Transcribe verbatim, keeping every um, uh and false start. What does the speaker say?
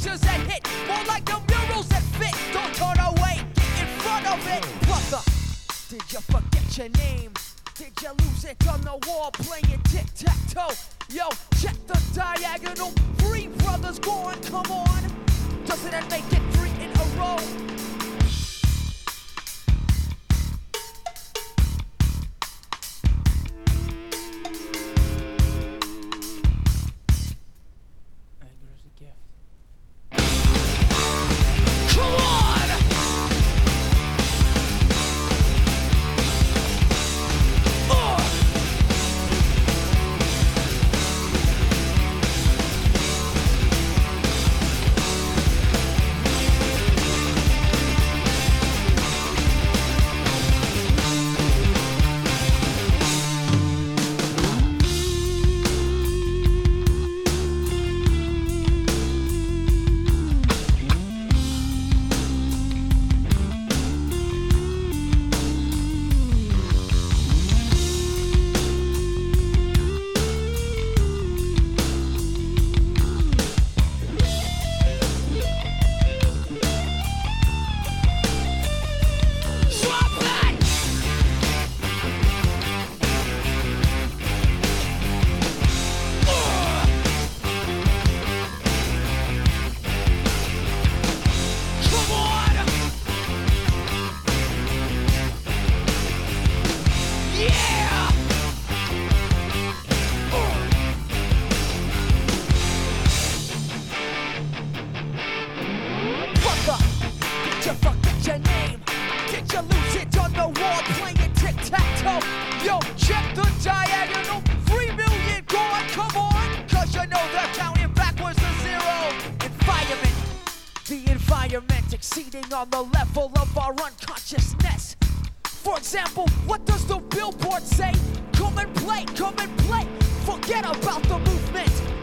pictures that hit, more like the murals that fit. Don't turn away, get in front of it. Brother, did you forget your name? Did you lose it on the wall playing tic-tac-toe? Yo, check the diagonal. Three brothers gone, come on. Doesn't that make it three in a row? There's a gift. Come on! Uh. Yo, check the diagonal. Three million gone, come on. Cause you know they're counting backwards to zero. Environment, the environment exceeding on the level of our unconsciousness. For example, what does the billboard say? Come and play, come and play. Forget about the movement.